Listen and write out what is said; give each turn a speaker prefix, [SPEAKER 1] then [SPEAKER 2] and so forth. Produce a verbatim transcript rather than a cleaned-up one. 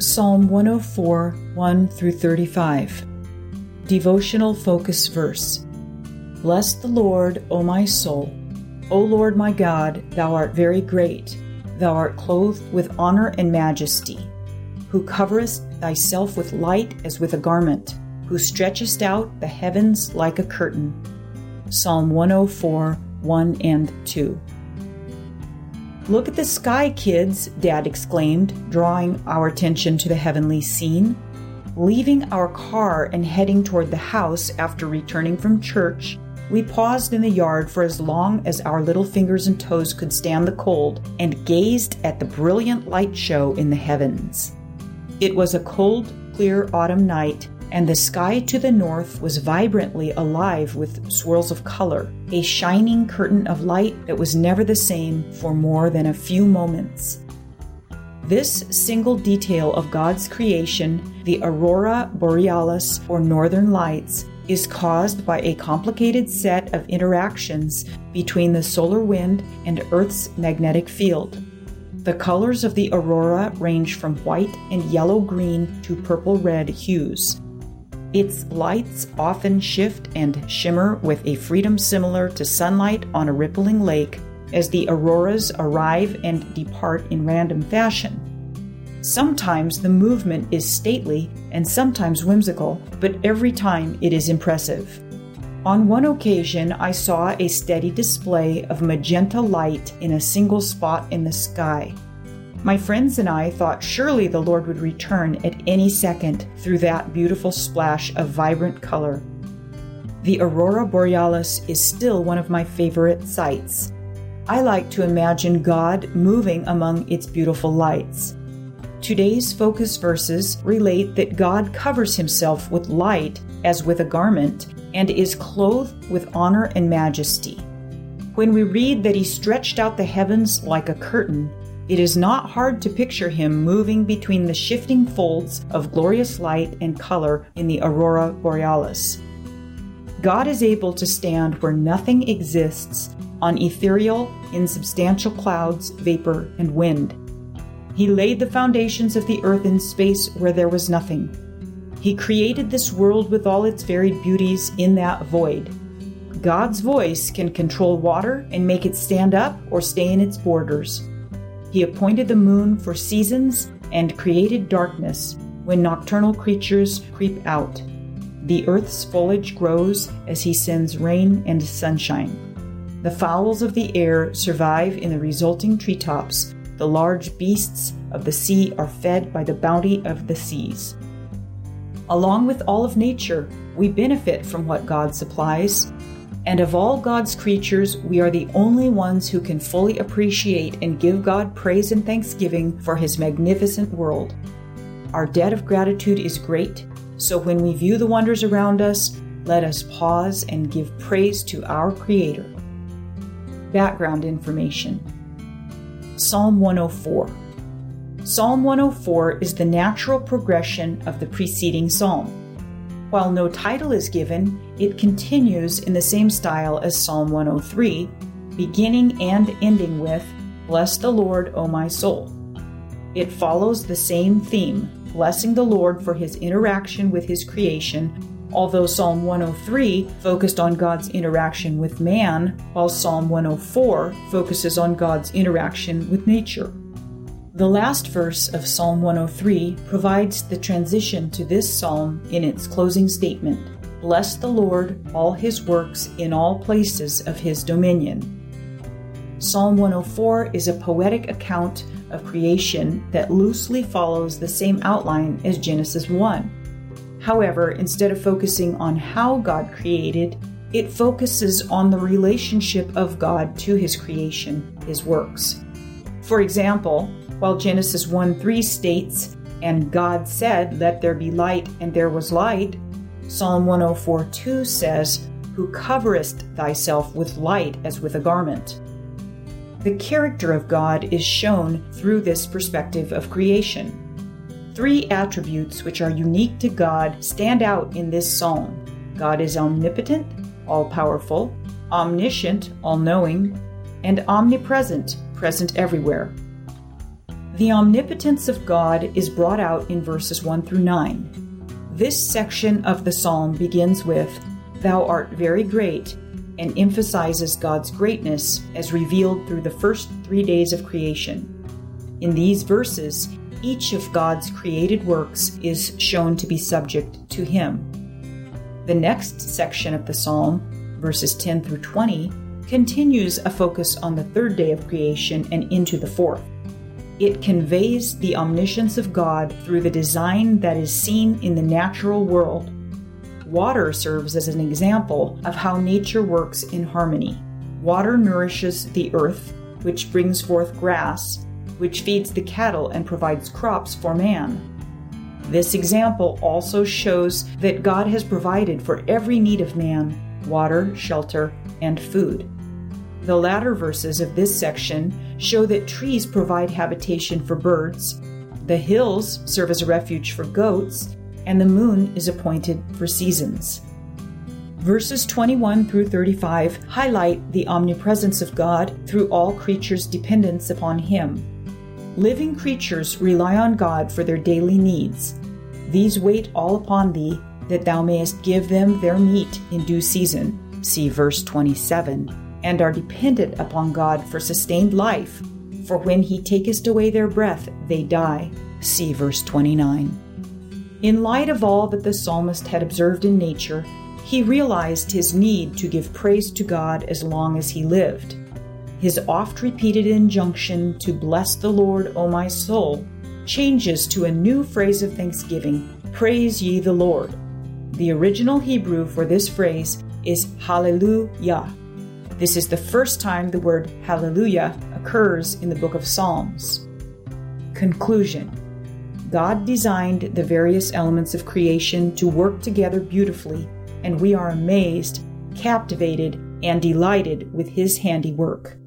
[SPEAKER 1] Psalm one oh four, one through thirty-five. Devotional Focus Verse. Bless the Lord, O my soul. O Lord my God, thou art very great. Thou art clothed with honor and majesty, who coverest thyself with light as with a garment, who stretchest out the heavens like a curtain. Psalm one oh four, one and two. Look at the sky, kids, Dad exclaimed, drawing our attention to the heavenly scene. Leaving our car and heading toward the house after returning from church, we paused in the yard for as long as our little fingers and toes could stand the cold and gazed at the brilliant light show in the heavens. It was a cold, clear autumn night, and the sky to the north was vibrantly alive with swirls of color, a shining curtain of light that was never the same for more than a few moments. This single detail of God's creation, the aurora borealis or northern lights, is caused by a complicated set of interactions between the solar wind and Earth's magnetic field. The colors of the aurora range from white and yellow-green to purple-red hues. Its lights often shift and shimmer with a freedom similar to sunlight on a rippling lake as the auroras arrive and depart in random fashion. Sometimes the movement is stately and sometimes whimsical, but every time it is impressive. On one occasion, I saw a steady display of magenta light in a single spot in the sky. My friends and I thought surely the Lord would return at any second through that beautiful splash of vibrant color. The aurora borealis is still one of my favorite sights. I like to imagine God moving among its beautiful lights. Today's focus verses relate that God covers himself with light as with a garment and is clothed with honor and majesty. When we read that he stretched out the heavens like a curtain, it is not hard to picture him moving between the shifting folds of glorious light and color in the aurora borealis. God is able to stand where nothing exists, on ethereal, insubstantial clouds, vapor, and wind. He laid the foundations of the earth in space where there was nothing. He created this world with all its varied beauties in that void. God's voice can control water and make it stand up or stay in its borders. He appointed the moon for seasons and created darkness when nocturnal creatures creep out. The earth's foliage grows as he sends rain and sunshine. The fowls of the air survive in the resulting treetops. The large beasts of the sea are fed by the bounty of the seas. Along with all of nature, we benefit from what God supplies. And of all God's creatures, we are the only ones who can fully appreciate and give God praise and thanksgiving for his magnificent world. Our debt of gratitude is great, so when we view the wonders around us, let us pause and give praise to our Creator. Background information. Psalm one oh four. Psalm one oh four is the natural progression of the preceding psalm. While no title is given, it continues in the same style as Psalm one oh three, beginning and ending with, Bless the Lord, O my soul. It follows the same theme, blessing the Lord for his interaction with his creation, although Psalm one oh three focused on God's interaction with man, while Psalm one oh four focuses on God's interaction with nature. The last verse of Psalm one oh three provides the transition to this psalm in its closing statement, Bless the Lord, all his works in all places of his dominion. Psalm one oh four is a poetic account of creation that loosely follows the same outline as Genesis one. However, instead of focusing on how God created, it focuses on the relationship of God to his creation, his works. For example, while Genesis one three states, And God said, Let there be light, and there was light, Psalm one oh four two says, Who coverest thyself with light as with a garment. The character of God is shown through this perspective of creation. Three attributes which are unique to God stand out in this psalm. God is omnipotent, all-powerful, omniscient, all-knowing, and omnipresent, present everywhere. The omnipotence of God is brought out in verses one through nine. This section of the psalm begins with, "Thou art very great," and emphasizes God's greatness as revealed through the first three days of creation. In these verses, each of God's created works is shown to be subject to Him. The next section of the psalm, verses ten through twenty, continues a focus on the third day of creation and into the fourth. It conveys the omniscience of God through the design that is seen in the natural world. Water serves as an example of how nature works in harmony. Water nourishes the earth, which brings forth grass, which feeds the cattle and provides crops for man. This example also shows that God has provided for every need of man water, shelter, and food. The latter verses of this section show that trees provide habitation for birds, the hills serve as a refuge for goats, and the moon is appointed for seasons. Verses twenty-one through thirty-five highlight the omnipresence of God through all creatures' dependence upon Him. Living creatures rely on God for their daily needs. These wait all upon Thee, that Thou mayest give them their meat in due season, see verse twenty-seven, and are dependent upon God for sustained life, for when He taketh away their breath, they die, see verse twenty-nine. In light of all that the psalmist had observed in nature, he realized his need to give praise to God as long as he lived. His oft-repeated injunction to bless the Lord, O my soul, changes to a new phrase of thanksgiving, praise ye the Lord. The original Hebrew for this phrase is hallelujah. This is the first time the word hallelujah occurs in the book of Psalms. Conclusion. God designed the various elements of creation to work together beautifully, and we are amazed, captivated, and delighted with His handiwork.